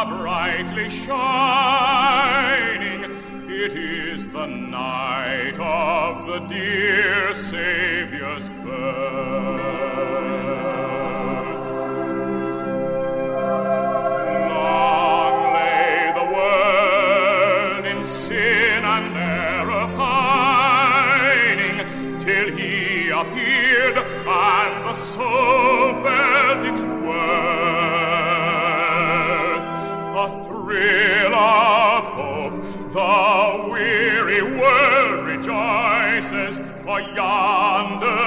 are brightly shining. It is the night of the dear Saviour's birth. Long lay the world in sin and error pining, till he appeared and the soul felt its worth. A thrill of hope, the weary world rejoices, for yonder